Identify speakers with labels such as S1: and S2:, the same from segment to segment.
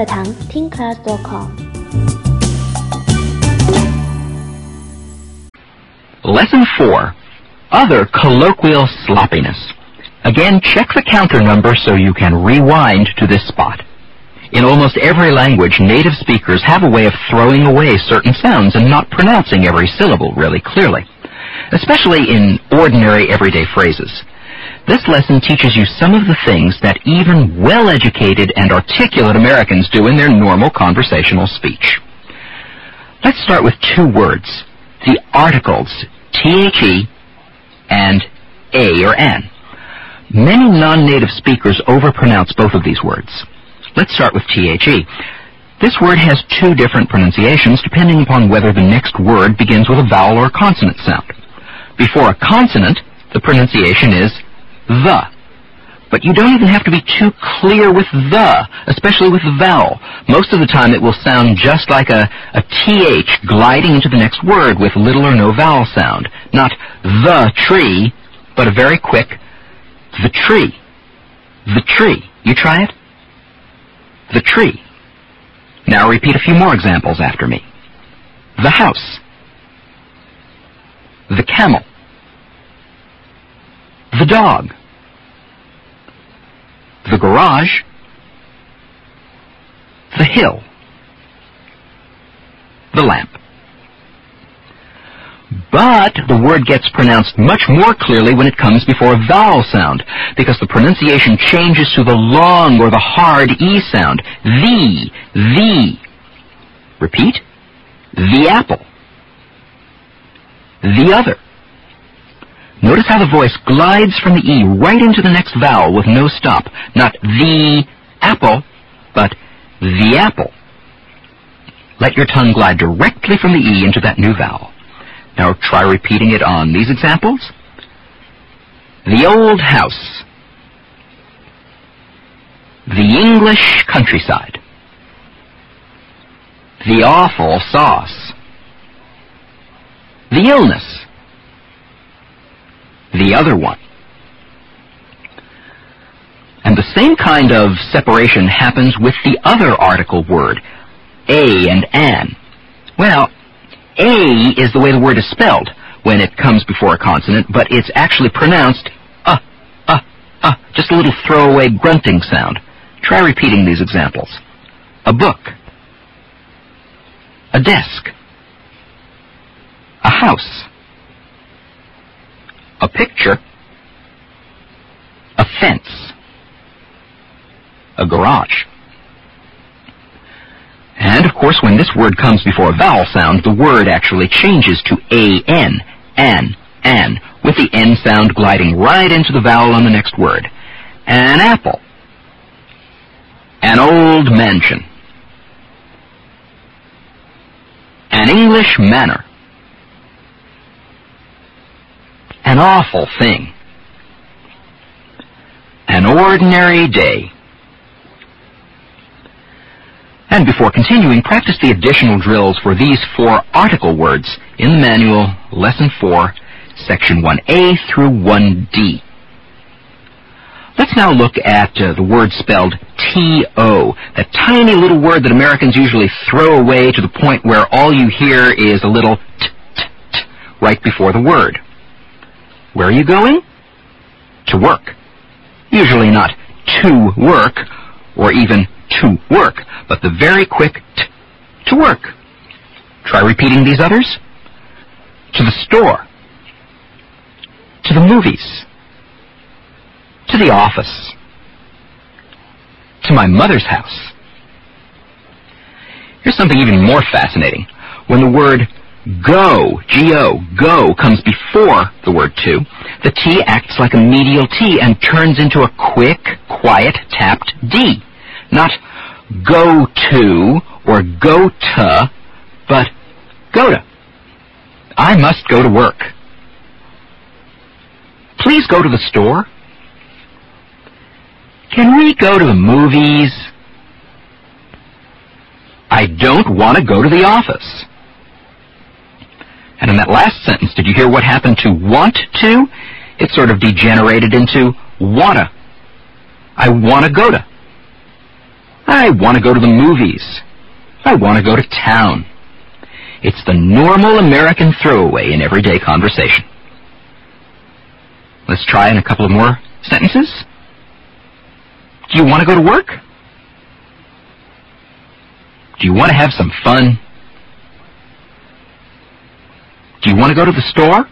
S1: 课堂听 class.com。
S2: Lesson 4. Other colloquial sloppiness. Again, check the counter number so you can rewind to this spot. In almost every language, native speakers have a way of throwing away certain sounds and not pronouncing every syllable really clearly, especially in ordinary everyday phrases. This lesson teaches you some of the things that even well-educated and articulate Americans do in their normal conversational speech. Let's start with two words, the articles THE and A or an. Many non-native speakers overpronounce both of these words. Let's start with THE. This word has two different pronunciations depending upon whether the next word begins with a vowel or a consonant sound. Before a consonant, the pronunciation is the. But you don't even have to be too clear with the, especially with the vowel. Most of the time it will sound just like a TH gliding into the next word with little or no vowel sound. Not the tree, but a very quick the tree. The tree. You try it? The tree. Now repeat a few more examples after me. The house. The camel. The dog. The garage. The hill. The lamp. But the word gets pronounced much more clearly when it comes before a vowel sound, because the pronunciation changes to the long or the hard E sound. The. Repeat. The apple. The other. Notice how the voice glides from the E right into the next vowel with no stop. Not the apple, but the apple. Let your tongue glide directly from the E into that new vowel. Now try repeating it on these examples. The old house. The English countryside. The awful sauce. The illness. The other one. And the same kind of separation happens with the other article word, a and an. Well, a is the way the word is spelled when it comes before a consonant, but it's actually pronounced just a little throwaway grunting sound. Try repeating these examples. A book. A desk. A house. A picture. A fence. A garage. And, of course, when this word comes before a vowel sound, the word actually changes to an, with the N sound gliding right into the vowel on the next word. An apple. An old mansion. An English manor. An awful thing. An ordinary day. And before continuing, practice the additional drills for these four article words in the manual, Lesson 4, Section 1A through 1D. Let's now look at the word spelled T-O, that tiny little word that Americans usually throw away to the point where all you hear is a little t right before the word. Where are you going? To work. Usually not to work, or even to work, but the very quick t to work. Try repeating these others. To the store. To the movies. To the office. To my mother's house. Here's something even more fascinating. When the word go, G-O, go, comes before the word to, the T acts like a medial T and turns into a quick, quiet, tapped D. Not go to or go to, but go to. I must go to work. Please go to the store. Can we go to the movies? I don't want to go to the office. And in that last sentence, did you hear what happened to want to? It sort of degenerated into wanna. I want to go to. I want to go to the movies. I want to go to town. It's the normal American throwaway in everyday conversation. Let's try in a couple of more sentences. Do you want to go to work? Do you want to have some fun? Do you want to go to the store?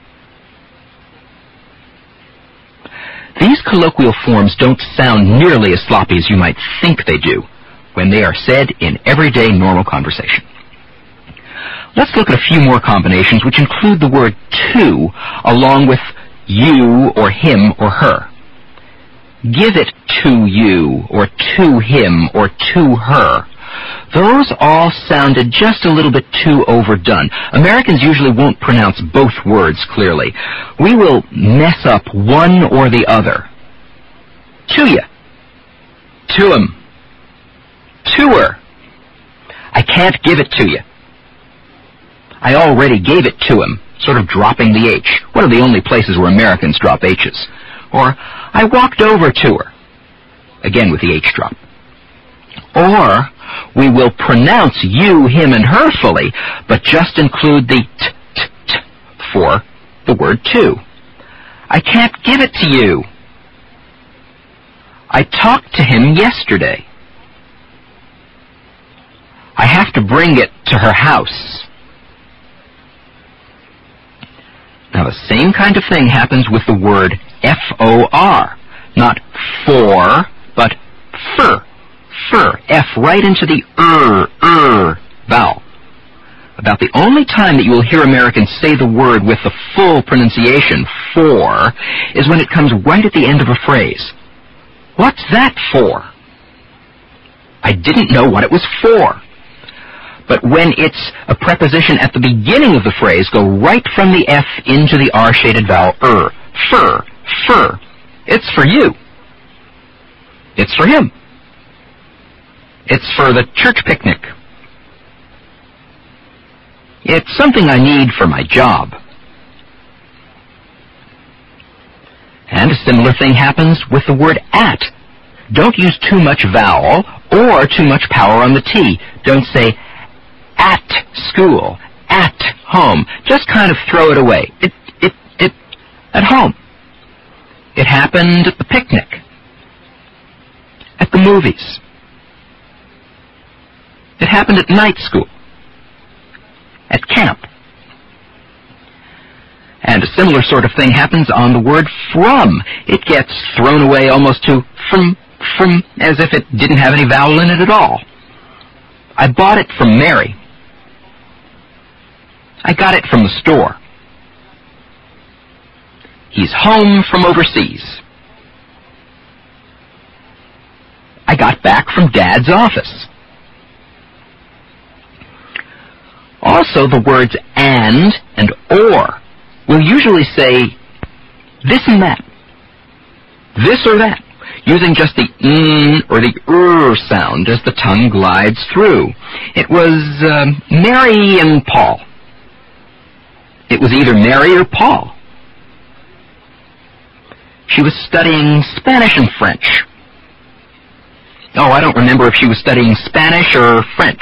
S2: These colloquial forms don't sound nearly as sloppy as you might think they do when they are said in everyday normal conversation. Let's look at a few more combinations which include the word to along with you or him or her. Give it to you or to him or to her. Those all sounded just a little bit too overdone. Americans usually won't pronounce both words clearly. We will mess up one or the other. To you. To him. To her. I can't give it to you. I already gave it to him, sort of dropping the H. One of the only places where Americans drop H's. Or, I walked over to her. Again with the H drop. Or, we will pronounce you, him, and her fully, but just include the t for the word to. I can't give it to you. I talked to him yesterday. I have to bring it to her house. Now the same kind of thing happens with the word F-O-R. Not for, but fur. Fur. F right into the vowel. About the only time that you will hear Americans say the word with the full pronunciation, for, is when it comes right at the end of a phrase. What's that for? I didn't know what it was for. But when it's a preposition at the beginning of the phrase, go right from the F into the R-shaded vowel, fur, fur. It's for you. It's for him. It's for the church picnic. It's something I need for my job. And a similar thing happens with the word at. Don't use too much vowel or too much power on the T. Don't say at school, at home. Just kind of throw it away. It at home. It happened at the picnic. At the movies. It happened at night school. At camp. And a similar sort of thing happens on the word from. It gets thrown away almost to from, as if it didn't have any vowel in it at all. I bought it from Mary. I got it from the store. He's home from overseas. I got back from Dad's office. Also, the words and or will usually say this and that, this or that, using just the or the sound as the tongue glides through. It was Mary and Paul. It was either Mary or Paul. She was studying Spanish and French. Oh, I don't remember if she was studying Spanish or French.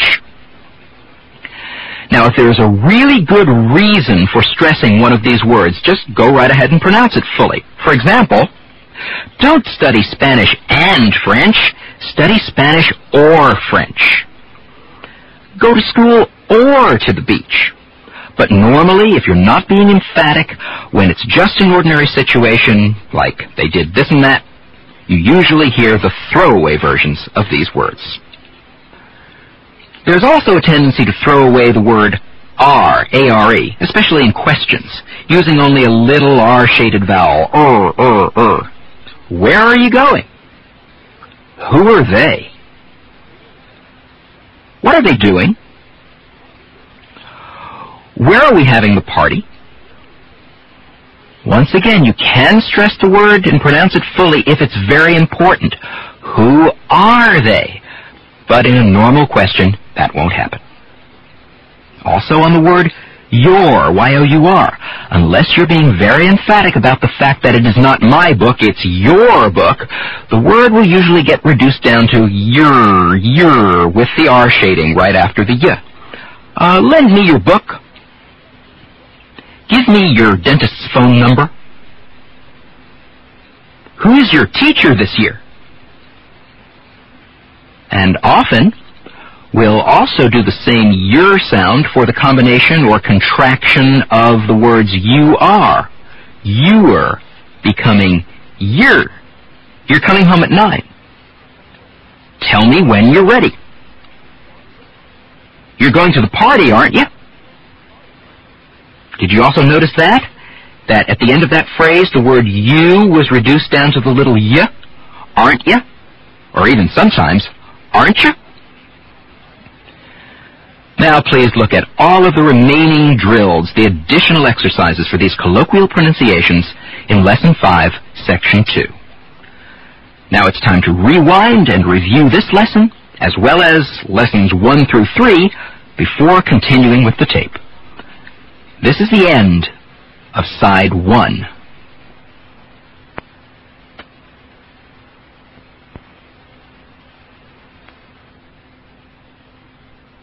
S2: Now, if there's a really good reason for stressing one of these words, just go right ahead and pronounce it fully. For example, don't study Spanish and French, study Spanish or French. Go to school or to the beach. But normally, if you're not being emphatic, when it's just an ordinary situation, like they did this and that, you usually hear the throwaway versions of these words. There's also a tendency to throw away the word are, A-R-E, especially in questions, using only a little R-shaded vowel, Where are you going? Who are they? What are they doing? Where are we having the party? Once again, you can stress the word and pronounce it fully if it's very important. Who are they? But in a normal question, that won't happen. Also on the word your, Y-O-U-R. Unless you're being very emphatic about the fact that it is not my book, it's your book, the word will usually get reduced down to yer, with the R shading right after the y. Lend me your book. Give me your dentist's phone number. Who is your teacher this year? And often, we'll also do the same yer sound for the combination or contraction of the words you are. You're becoming yer. You're coming home at 9. Tell me when you're ready. You're going to the party, aren't you? Did you also notice that? That at the end of that phrase, the word you was reduced down to the little y? Aren't you? Or even sometimes, aren't you? Now please look at all of the remaining drills, the additional exercises for these colloquial pronunciations in Lesson 5, Section 2. Now it's time to rewind and review this lesson, as well as Lessons 1 through 3, before continuing with the tape. This is the end of Side 1.